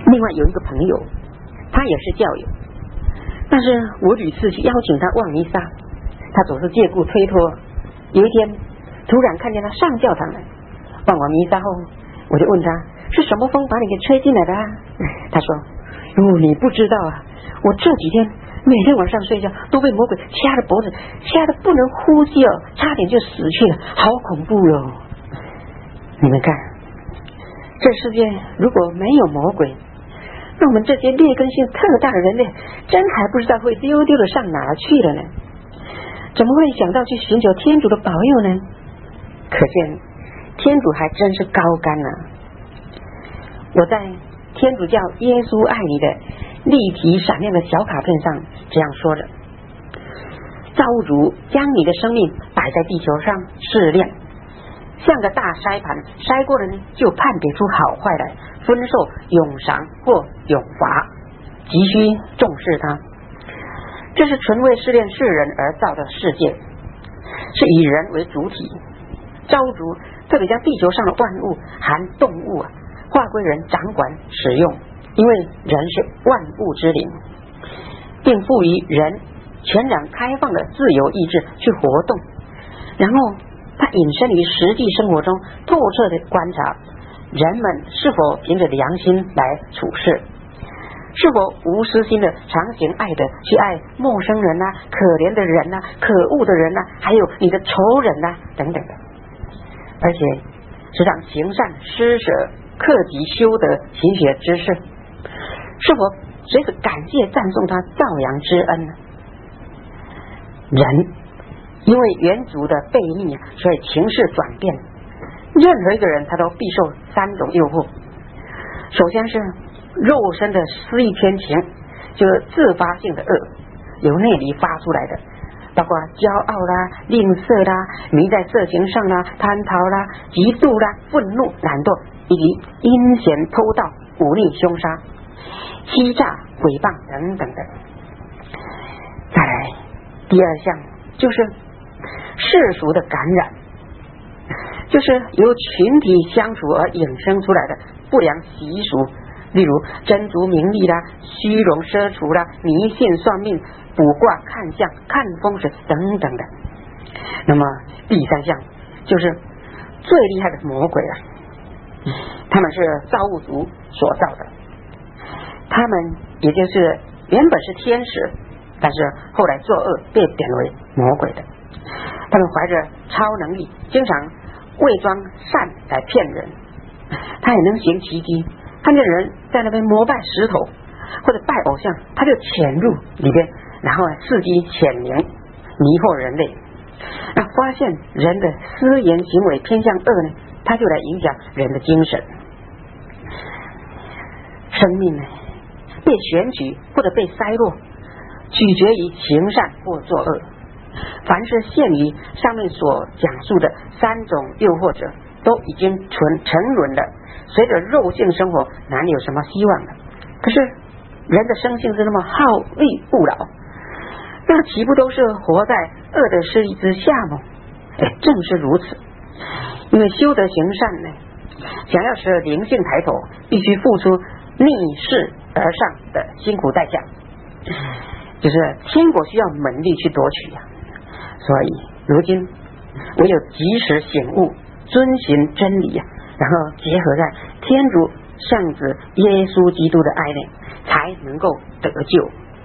另外有一个朋友，他也是教友，但是我屡次去邀请他望弥撒，他总是借故推脱。有一天突然看见他上教堂来，望完弥撒后，我就问他是什么风把你给吹进来的啊？他说你不知道啊，我这几天每天晚上睡觉都被魔鬼掐着脖子，掐得不能呼吸哦，差点就死去了，好恐怖哟！你们看，这世界如果没有魔鬼，那我们这些劣根性特大的人类，真还不知道会丢丢的上哪去了呢？怎么会想到去寻求天主的保佑呢？可见天主还真是高竿啊！我在天主教耶稣爱你的立体闪亮的小卡片上这样说着：造物主将你的生命摆在地球上试炼，像个大筛盘，筛过了呢，就判别出好坏来，分受永赏或永罚，急需重视它。这是纯为试炼世人而造的世界，是以人为主体。造物主特别将地球上的万物含动物划归人掌管使用，因为人是万物之灵，并赋予人全然开放的自由意志去活动。然后他引申于实际生活中，透彻的观察人们是否凭着良心来处事，是否无私心的常行爱的去爱陌生人可怜的人可恶的人还有你的仇人等等的，而且时常行善施舍，克己修德，勤学知识，是否随时感谢赞颂他照扬之恩呢？人因为原主的悖逆所以情势转变，任何一个人他都必受三种诱惑。首先是肉身的私欲偏情，就是自发性的恶，由内里发出来的，包括骄傲啦、吝啬啦、迷在色情上啦、贪逃啦、嫉妒啦、愤怒、懒惰，以及阴险偷盗、忤逆凶杀、欺诈、诽谤等等的。再来第二项就是世俗的感染，就是由群体相处而衍生出来的不良习俗，例如争逐名利啦、虚荣奢侈啦、迷信算命、卜卦看相、看风水等等的。那么第三项就是最厉害的魔鬼他们是造物主所造的，他们也就是原本是天使，但是后来作恶被贬为魔鬼的。他们怀着超能力，经常伪装善来骗人，他也能行奇迹，看见人在那边膜拜石头或者拜偶像，他就潜入里边，然后伺机潜灵，迷惑人类。那发现人的私言行为偏向恶呢，他就来影响人的精神。生命呢被选取或者被筛落，取决于行善或作恶。凡是限于上面所讲述的三种诱惑者，都已经沉沦了，随着肉性生活，哪里有什么希望了？可是人的生性是那么好逸恶劳，那岂不都是活在恶的势力之下吗？正是如此。因为修德行善呢，想要使灵性抬头，必须付出逆势而上的辛苦代价，就是天国需要门力去夺取所以如今唯有及时醒悟，遵循真理然后结合在天主圣子耶稣基督的爱内，才能够得救。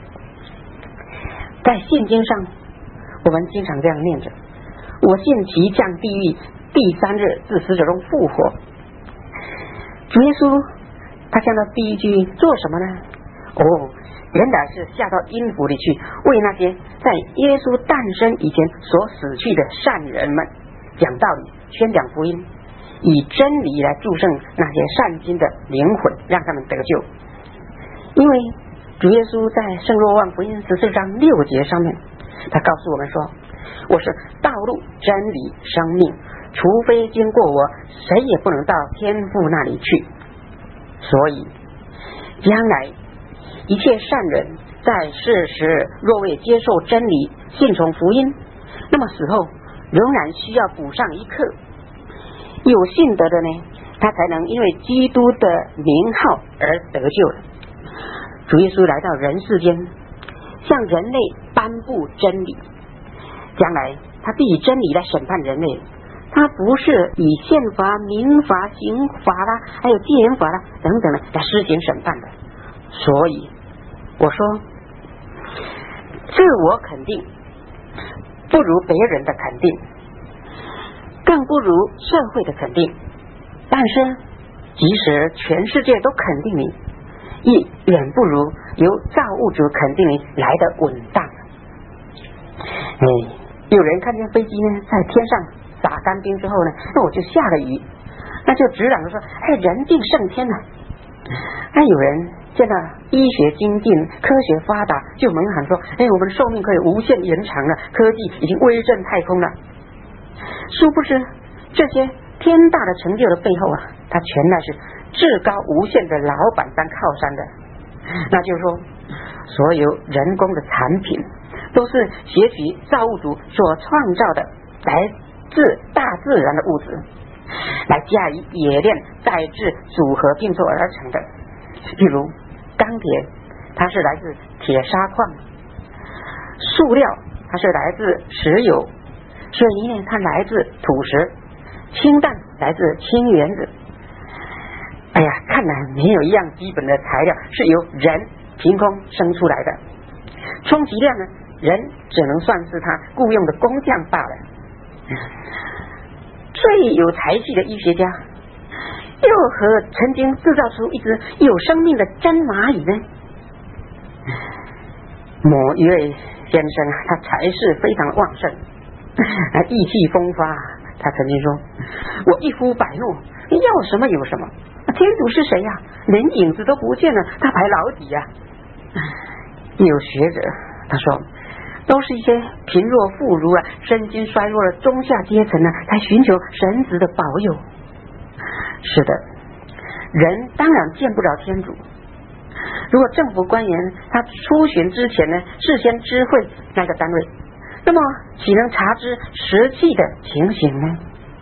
在信经上我们经常这样念着：我信其降地狱，第3日自死者中复活。主耶稣他降到地狱去做什么呢？原来是下到阴府里去，为那些在耶稣诞生以前所死去的善人们讲道理，宣讲福音，以真理来祝圣那些善心的灵魂，让他们得救。因为主耶稣在圣若望福音14章6节上面，他告诉我们说：我是道路、真理、生命，除非经过我，谁也不能到天父那里去。所以将来一切善人在世时若未接受真理，信从福音，那么死后仍然需要补上一课。有信德的呢， 他才能因为基督的名号而得救了。主耶稣来到人世间，向人类颁布真理，将来他必以真理来审判人类。他不是以宪法、民法、刑法啦，还有戒严法啦等等的来施行审判的。所以我说，自我肯定不如别人的肯定，更不如社会的肯定。但是即使全世界都肯定你，亦远不如由造物主肯定你来的稳当。有人看见飞机呢在天上撒干冰之后呢，那我就下了雨，那就直嚷着说，人定胜天了。有人见到医学精进、科学发达，就猛喊说，我们寿命可以无限延长了，科技已经威震太空了。殊不知这些天大的成就的背后它全乃是至高无限的老板当靠山的。那就是说，所有人工的产品都是学取造物主所创造的来自大自然的物质，来加以冶炼、再制、组合并做而成的。譬如钢铁，它是来自铁砂矿；塑料，它是来自石油；水泥呢，它来自土石；氢弹来自氢原子。看来没有一样基本的材料是由人凭空生出来的，充其量呢，人只能算是他雇佣的工匠罢了。最有才气的医学家，又何曾经制造出一只有生命的真蚂蚁呢？某一位先生他才是非常旺盛，意气风发。他曾经说，我一呼百诺，要什么有什么。天主是谁呀？连影子都不见了，他排老几呀？有学者他说，都是一些贫弱妇孺身心衰弱的中下阶层才寻求神职的保佑。是的，人当然见不着天主。如果政府官员他出巡之前呢，事先知会那个单位，那么岂能查知实际的情形呢？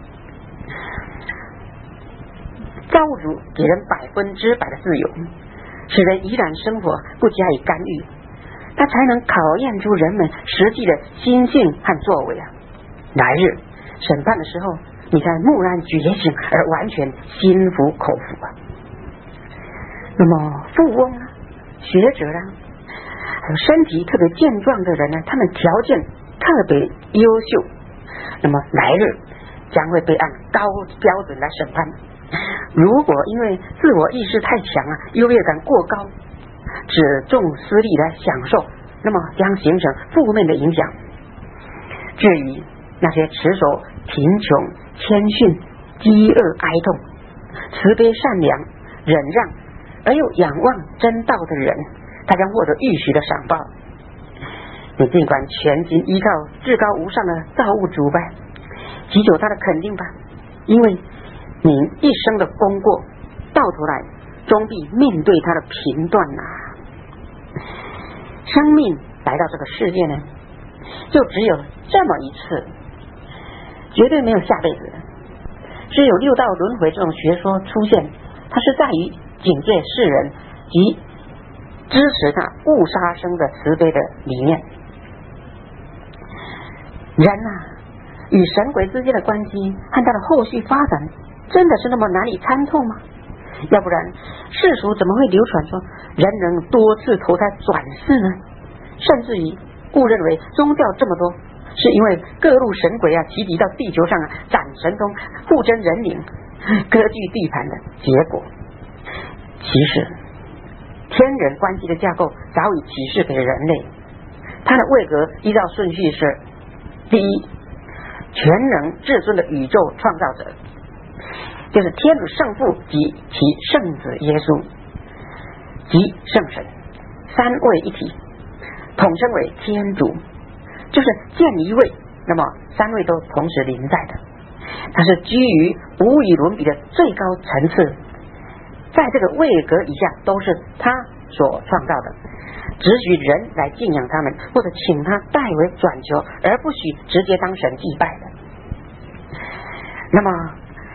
造物主给人100%的自由，使人怡然生活，不加以干预，他才能考验出人们实际的心性和作为。来日审判的时候，你才蓦然觉醒而完全心服口服。那么富翁学者还有身体特别健壮的人呢，他们条件特别优秀，那么来日将会被按高标准来审判。如果因为自我意识太强优越感过高，只重私利来享受，那么将形成负面的影响。至于那些持守贫穷、谦逊、饥饿、哀痛、慈悲善良、忍让而又仰望真道的人，他将获得预许的赏报。你尽管全心依靠至高无上的造物主吧，祈求他的肯定吧，因为你一生的功过到头来终必面对他的评断生命来到这个世界呢，就只有这么一次，绝对没有下辈子。只有六道轮回这种学说出现，它是在于警戒世人及支持他误杀生的慈悲的理念。人与神鬼之间的关系和他的后续发展真的是那么难以参透吗？要不然世俗怎么会流传说人能多次投胎转世呢？甚至于误认为宗教这么多是因为各路神鬼齐集到地球上展神通，互争人灵，割据地盘的结果。其实天人关系的架构早已启示给人类，它的位格依照顺序是：第一，全能至尊的宇宙创造者，就是天主圣父及其圣子耶稣，即圣神，三位一体，统称为天主，就是见一位，那么三位都同时临在的，它是居于无与伦比的最高层次，在这个位格以下都是他所创造的，只许人来敬仰他们，或者请他代为转求，而不许直接当神祭拜的。那么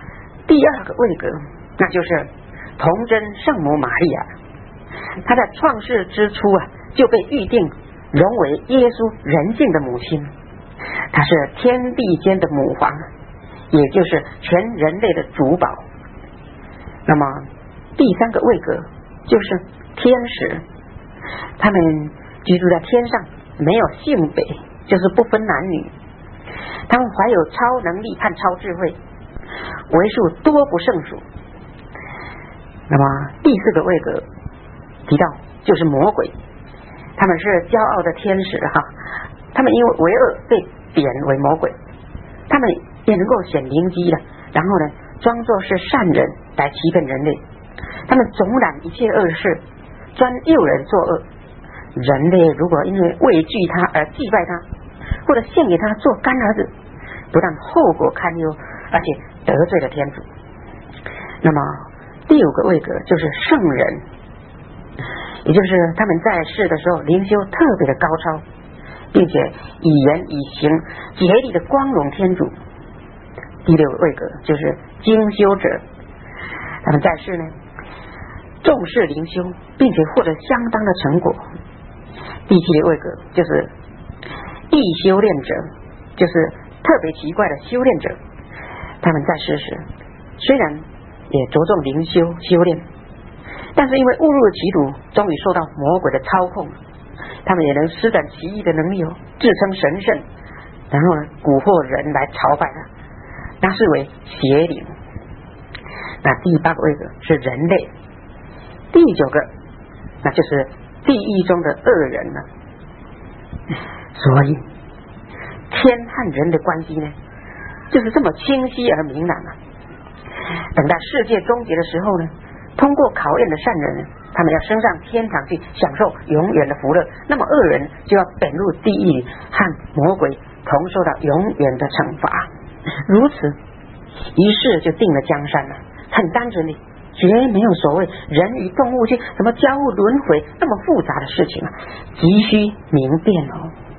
第二个位格，那就是童真圣母玛利亚。她在创世之初就被预定荣为耶稣人性的母亲，她是天地间的母皇，也就是全人类的主保。那么第三个位格就是天使，他们居住在天上，没有性别，就是不分男女，他们怀有超能力和超智慧，为数多不胜数。那么第四个位格提到就是魔鬼，他们是骄傲的天使他们因为为恶被贬为魔鬼，他们也能够显灵机的，然后呢装作是善人来欺骗人类，他们总揽一切恶事，专诱人作恶。人类如果因为畏惧他而祭拜他，或者献给他做干儿子，不但后果堪忧，而且得罪了天主。那么第五个位格就是圣人，也就是他们在世的时候灵修特别的高超，并且以言以行竭力的光荣天主。第六个位格就是精修者，他们在世呢重视灵修，并且获得相当的成果。第七个位格就是异修炼者，就是特别奇怪的修炼者，他们在世时虽然也着重灵修修炼，但是因为误入了歧途，终于受到魔鬼的操控，他们也能施展奇异的能力自称神圣，然后呢蛊惑人来朝拜他，那视为邪灵。那第八个位格是人类，第九个那就是地狱中的恶人了。所以天和人的关系呢就是这么清晰而明朗等到世界终结的时候呢，通过考验的善人呢，他们要升上天堂去享受永远的福乐，那么恶人就要贬入地狱，和魔鬼同受到永远的惩罚。如此于是就定了江山了，很单纯的，绝没有所谓人与动物去什么交互轮回那么复杂的事情急需明辨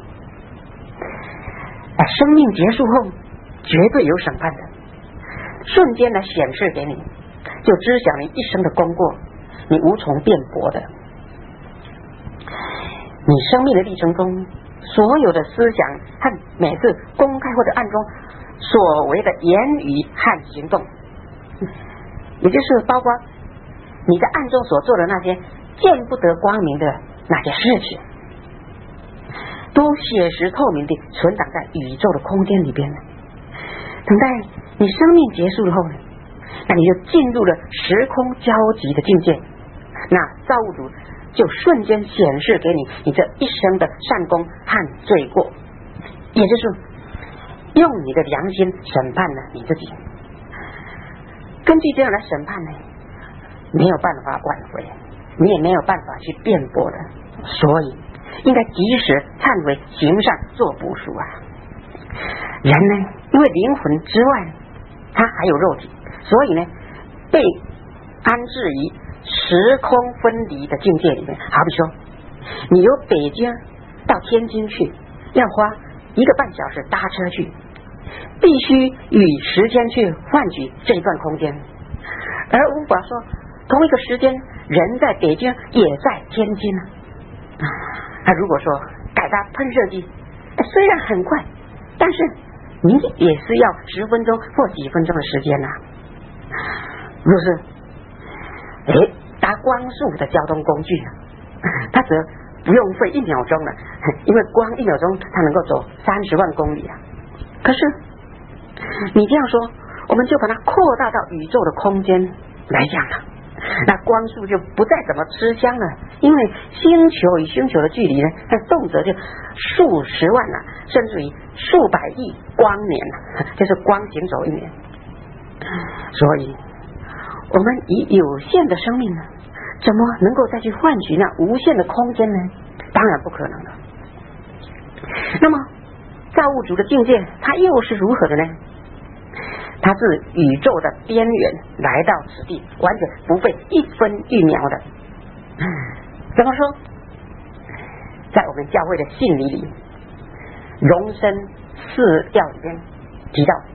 生命结束后绝对有审判的，瞬间来显示给你，就知晓你一生的功过，你无从辩驳的。你生命的历程中所有的思想和每次公开或者暗中所谓的言语和行动，也就是包括你在暗中所做的那些见不得光明的那些事情，都写实透明地存档在宇宙的空间里边。等待你生命结束了后呢，那你就进入了时空交集的境界，那造物主就瞬间显示给你这一生的善功和罪过，也就是用你的良心审判了你自己。根据这样的审判呢，没有办法挽回，你也没有办法去辩驳的，所以应该及时忏悔行善做补赎人呢，因为灵魂之外他还有肉体，所以呢被安置于时空分离的境界里面。好比说你由北京到天津去，要花1个半小时搭车去，必须以时间去换取这一段空间，而无法说同一个时间人在北京也在天津如果说改搭喷射机，虽然很快，但是你也是要10分钟或几分钟的时间如是搭光速的交通工具它则不用费1秒钟了，因为光1秒钟它能够走30万公里可是你这样说，我们就把它扩大到宇宙的空间来讲了，那光速就不再怎么吃香了，因为星球与星球的距离呢，动辄就数十万甚至于数百亿光年就是光行走1年。所以我们以有限的生命怎么能够再去换取那无限的空间呢？当然不可能了。那么造物主的境界它又是如何的呢？它是宇宙的边缘来到此地，完全不费1分1秒的。怎么说？在我们教会的信理里，荣升4要里边提到，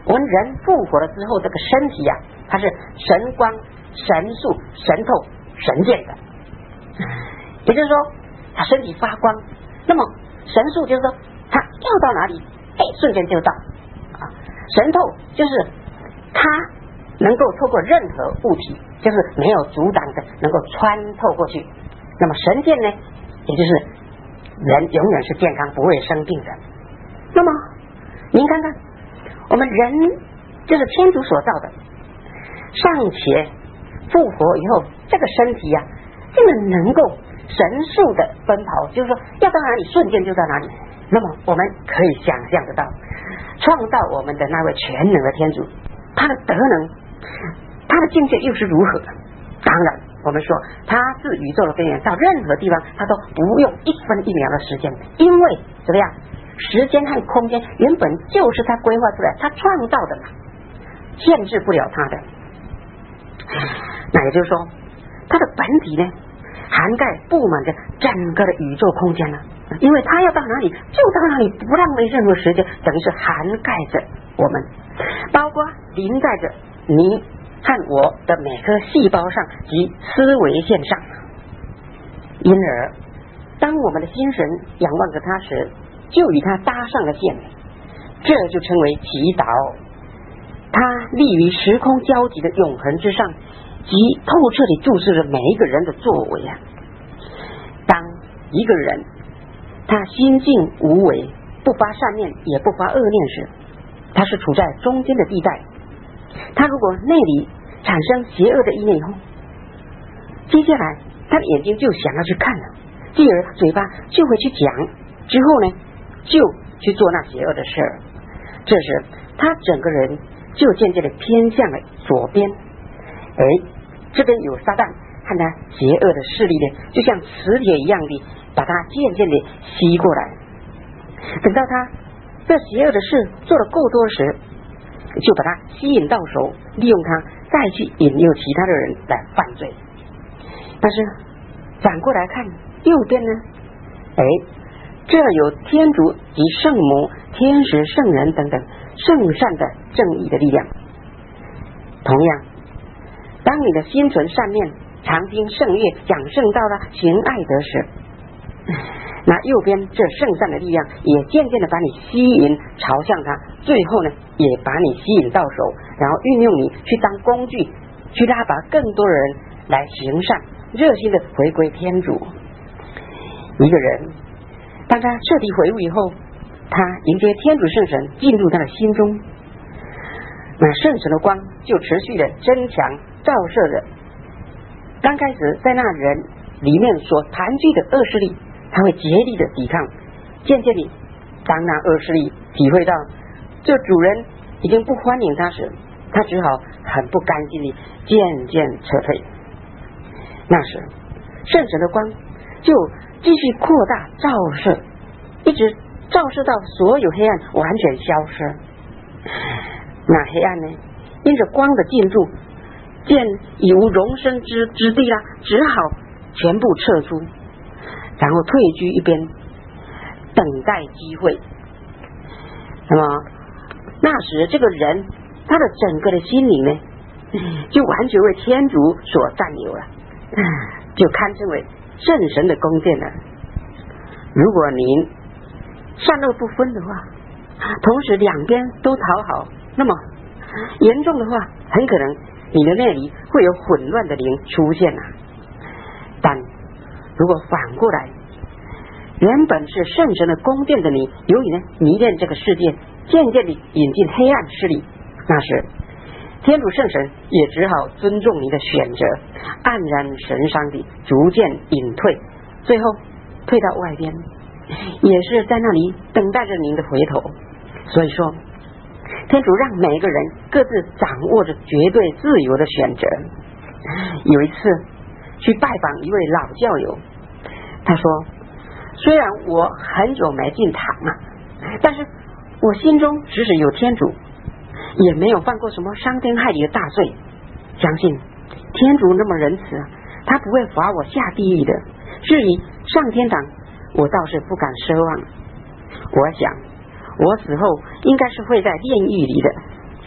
我们人复活了之后，这个身体啊，它是神光、神速、神透、神见的，也就是说，它身体发光。那么神速就是说，它要到哪里，瞬间就到啊。神透就是它能够透过任何物体，就是没有阻挡的，能够穿透过去。那么神见呢，也就是人永远是健康，不会生病的。那么您看看，我们人就是天主所造的，尚且复活以后，这个身体啊，竟然能够神速的奔跑，就是说要到哪里瞬间就到哪里。那么我们可以想象得到，创造我们的那位全能的天主，他的德能，他的境界又是如何？当然我们说他是宇宙的边缘，到任何地方他都不用1分1秒的时间，因为怎么样，时间和空间原本就是他规划出来，他创造的嘛，限制不了他的。那也就是说，他的本体呢，涵盖布满着整个的宇宙空间了，因为他要到哪里就到哪里，不浪费任何时间，等于是涵盖着我们，包括临在着你和我的每颗细胞上及思维线上。因而当我们的心神仰望着他时，就与他搭上了线，这就称为祈祷。他立于时空交集的永恒之上，即透彻地注视着每一个人的作为啊。当一个人他心静无为，不发善念也不发恶念时，他是处在中间的地带。他如果内里产生邪恶的意念以后，接下来他的眼睛就想要去看了，继而嘴巴就会去讲，之后呢就去做那邪恶的事儿。这时他整个人就渐渐的偏向了左边，这边有撒旦和他邪恶的势力呢，就像磁铁一样的把他渐渐的吸过来。等到他这邪恶的事做得够多时，就把他吸引到手，利用他再去引诱其他的人来犯罪。但是反过来看右边呢，这有天主及圣母、天使、圣人等等圣善的正义的力量。同样，当你的心存善念，常听圣乐，讲圣道啦，行爱德时，那右边这圣善的力量也渐渐的把你吸引朝向他，最后呢也把你吸引到手，然后运用你去当工具，去拉拔更多人来行善，热心的回归天主。一个人当他彻底悔悟以后，他迎接天主圣神进入他的心中，那圣神的光就持续的增强照射着。刚开始在那人里面所盘踞的恶势力，他会竭力的抵抗，渐渐地当那恶势力体会到这主人已经不欢迎他时，他只好很不甘心地渐渐撤退。那时圣神的光就继续扩大照射，一直照射到所有黑暗完全消失。那黑暗呢，因着光的进入，见已无容身之地啦，只好全部撤出，然后退居一边，等待机会。那么那时这个人他的整个的心灵呢，就完全为天主所占有了，就堪称为圣神的宫殿了。如果您善恶不分的话，同时两边都讨好，那么严重的话，很可能你的内里会有混乱的灵出现啊。但如果反过来，原本是圣神的宫殿的你，由于呢迷恋这个世界，渐渐地引进黑暗势力，那时天主圣神也只好尊重你的选择，黯然神伤地逐渐隐退，最后退到外边，也是在那里等待着您的回头。所以说天主让每一个人各自掌握着绝对自由的选择。有一次去拜访一位老教友，他说，虽然我很久没进堂了，但是我心中时时有天主，也没有犯过什么伤天害理的大罪，相信天主那么仁慈，他不会罚我下地狱的。至于上天堂，我倒是不敢奢望。我想我死后应该是会在炼狱里的，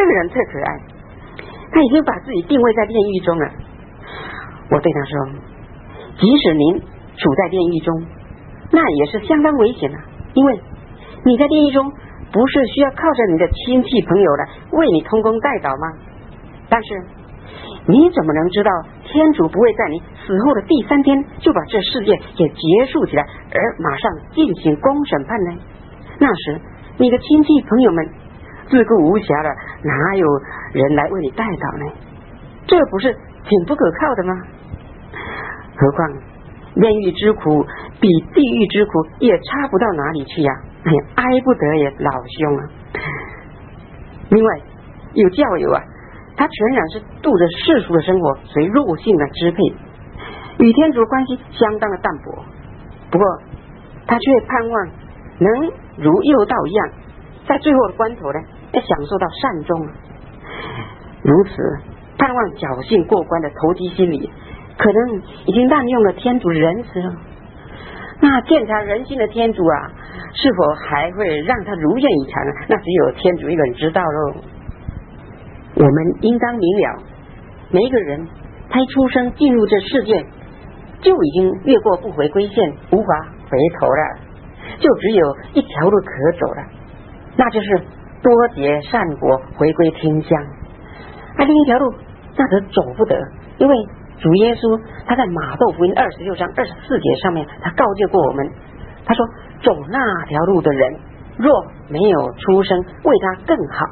这个人特可爱，他已经把自己定位在炼狱中了。我对他说，即使您处在炼狱中，那也是相当危险的，因为你在炼狱中不是需要靠着你的亲戚朋友来为你通风带导吗？但是你怎么能知道天主不会在你死后的第3天就把这世界给结束起来，而马上进行公审判呢？那时你的亲戚朋友们自顾无暇了，哪有人来为你带导呢？这不是挺不可靠的吗？何况炼狱之苦比地狱之苦也差不到哪里去呀，哀不得也，老兄啊。另外有教友啊，他全然是度着世俗的生活，随肉性的支配，与天主关系相当的淡薄。不过他却盼望能如诱道一样，在最后的关头呢，要享受到善终。如此盼望侥幸过关的投机心理，可能已经滥用了天主仁慈了。那鉴察人心的天主啊，是否还会让他如愿以偿呢？那只有天主一个人知道喽。我们应当明了，每一个人他一出生进入这世界，就已经越过不回归线，无法回头了，就只有一条路可走了，那就是多结善果，回归天乡。另一条路那则走不得，因为主耶稣他在马窦福音26章24节上面，他告诫过我们，他说走那条路的人，若没有出生，为他更好。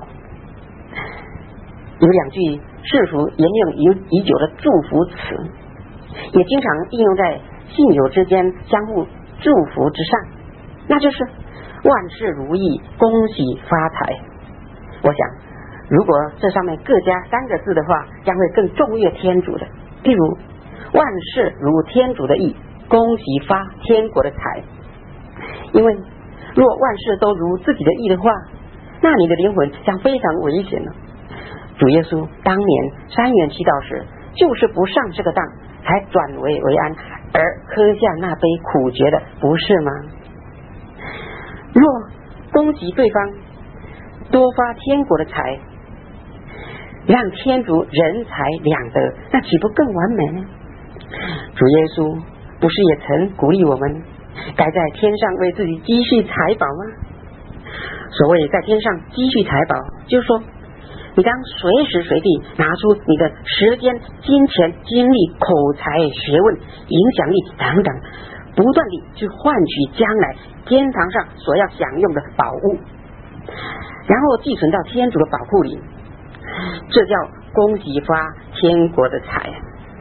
有2句世俗沿用已久的祝福词，也经常应用在信友之间相互祝福之上，那就是万事如意，恭喜发财。我想如果这上面各加3个字的话，将会更中悦天主的。譬如万事如天主的意，恭喜发天国的财。因为若万事都如自己的意的话，那你的灵魂将非常危险了。主耶稣当年3元祈祷时，就是不上这个当，才转危为安，而喝下那杯苦决的，不是吗？若恭喜对方多发天国的财，让天主人财两得，那岂不更完美呢？主耶稣不是也曾鼓励我们该在天上为自己积蓄财宝吗？所谓在天上积蓄财宝，就是说你当随时随地拿出你的时间、金钱、精力、口才、学问、影响力等等，不断地去换取将来天堂上所要享用的宝物，然后寄存到天主的宝库里，这叫恭喜发天国的财。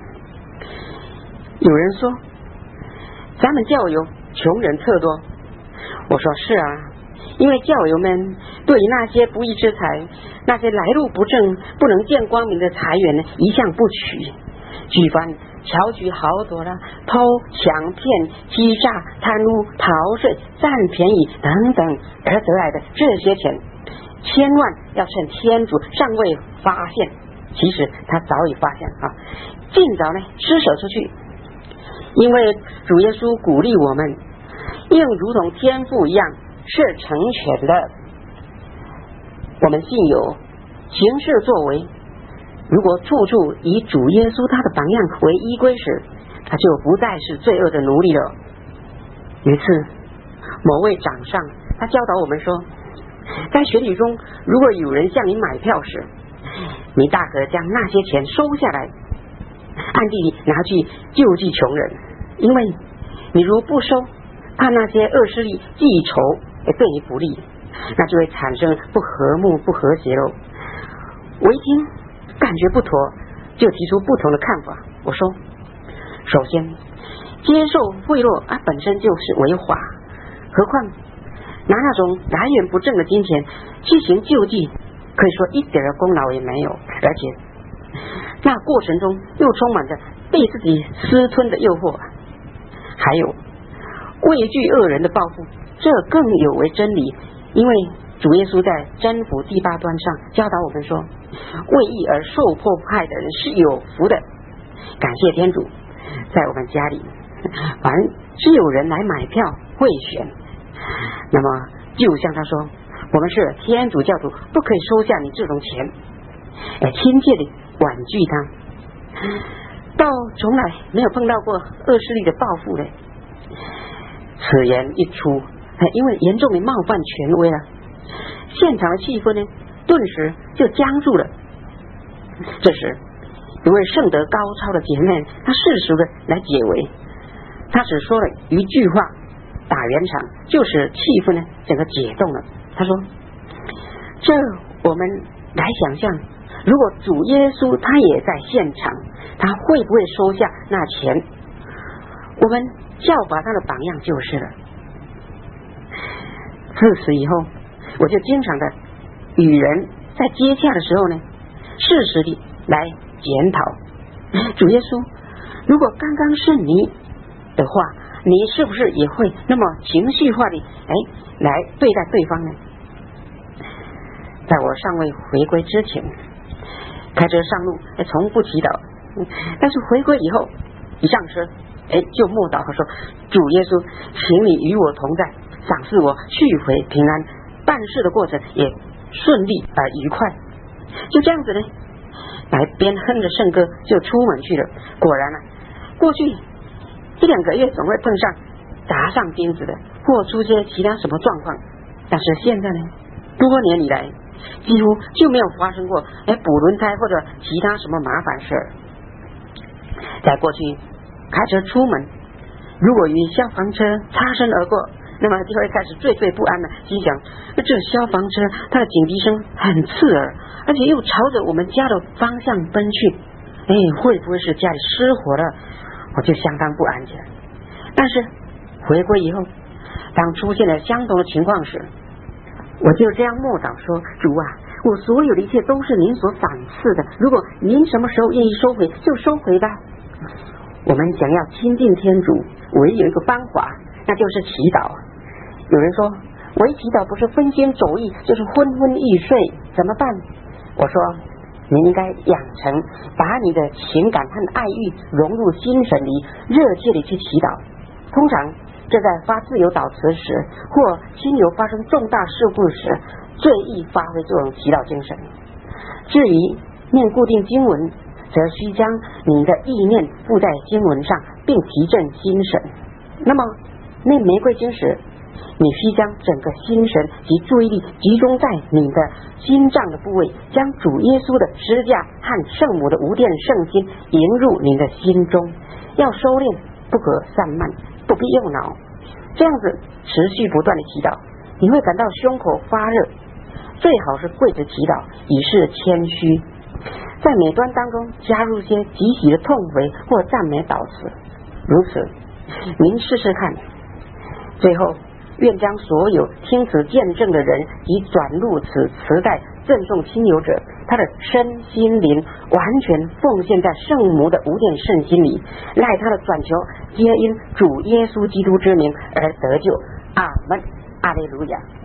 有人说咱们教友穷人特多，我说是啊，因为教友们对于那些不义之财，那些来路不正不能见光明的财源呢，一向不取，举凡巧取豪夺啦、偷抢骗、欺诈、贪污、逃税、占便宜等等而得来的这些钱，千万要趁天主尚未发现，其实他早已发现啊，尽早呢施舍出去。因为主耶稣鼓励我们，应如同天父一样是成全的。我们信友行事作为，如果处处以主耶稣他的榜样为依归时，他就不再是罪恶的奴隶了。有一次某位长上他教导我们说，在选举中如果有人向你买票时，你大可将那些钱收下来，暗地里拿去救济穷人，因为你如不收，怕那些恶势力记仇也对你不利，那就会产生不和睦不和谐喽。我一听感觉不妥，就提出不同的看法。我说，首先接受贿赂本身就是违法，何况拿那种来源不正的金钱去行救济，可以说一点的功劳也没有，而且那过程中又充满着被自己私吞的诱惑，还有畏惧恶人的报复，这更有违真理。因为主耶稣在真福第8端上教导我们说，为义而受迫害的人是有福的。感谢天主，在我们家里凡是有人来买票贿选，那么就像他说， 我们是天主教徒，不可以收下你这种钱。亲切地婉拒他，倒从来没有碰到过恶势力的报复的。此言一出，因为严重的冒犯权威了，现场的气氛呢顿时就僵住了。这时一位圣德高超的姐妹，她适时的来解围，她只说了一句话打圆场，就使气氛呢整个解冻了。她说，这我们来想象，如果主耶稣他也在现场，他会不会收下那钱？我们效法他的榜样就是了。自此以后，我就经常的与人在接洽的时候呢，适时地来检讨，主耶稣，如果刚刚是你的话，你是不是也会那么情绪化的来对待对方呢？在我尚未回归之前，开车上路从不祈祷，但是回归以后一上车就默祷说，主耶稣，请你与我同在，赏赐我去回平安，办事的过程也顺利而愉快。就这样子呢，来边哼着圣歌就出门去了。果然过去1-2个月总会碰上砸上钉子的，或出些其他什么状况，但是现在呢，多年以来几乎就没有发生过补轮胎或者其他什么麻烦事。在过去开车出门，如果与消防车擦身而过，那么就会开始惴惴不安的心想，这消防车它的警笛声很刺耳，而且又朝着我们家的方向奔去，会不会是家里失火了？我就相当不安起来。但是回归以后，当出现了相同的情况时，我就这样默祷说，主啊，我所有的一切都是您所赏赐的，如果您什么时候愿意收回就收回吧。我们想要亲近天主，唯有一个方法，那就是祈祷。有人说，我一祈祷不是分心走意，就是昏昏欲睡，怎么办？我说，你应该养成把你的情感和爱欲融入精神里，热切地去祈祷。通常这在发自由祷词时，或亲友发生重大事故时，最易发挥这种祈祷精神。至于念固定经文，则需将你的意念附在经文上，并提振心神。那么念玫瑰经时，你需将整个心神及注意力集中在你的心脏的部位，将主耶稣的十字架和圣母的无玷圣心迎入你的心中。要收敛，不可散漫，不必用脑，这样子持续不断的祈祷，你会感到胸口发热。最好是跪着祈祷，以示谦虚。在每段当中加入些极喜的痛悔或赞美祷词，如此您试试看。最后愿将所有听此见证的人及转录此磁带赠送亲友者，他的身心灵完全奉献在圣母的无玷圣心里，赖他的转求皆因主耶稣基督之名而得救。阿们，阿利路亚。